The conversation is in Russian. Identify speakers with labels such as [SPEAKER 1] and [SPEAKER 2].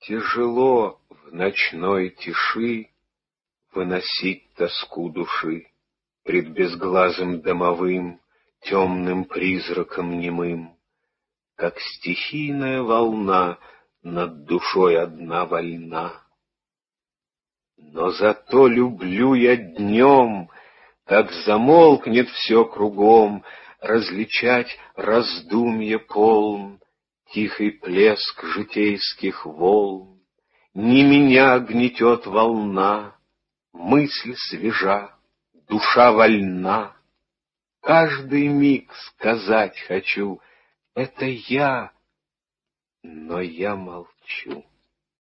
[SPEAKER 1] Тяжело в ночной тиши выносить тоску души пред безглазым домовым, темным призраком немым, как стихийная волна над душой одна вольна. Но зато люблю я днем, как замолкнет все кругом, различать раздумье полн, тихий плеск житейских волн. Не меня гнетет волна, мысль свежа, душа вольна. Каждый миг сказать хочу — это я, но я молчу.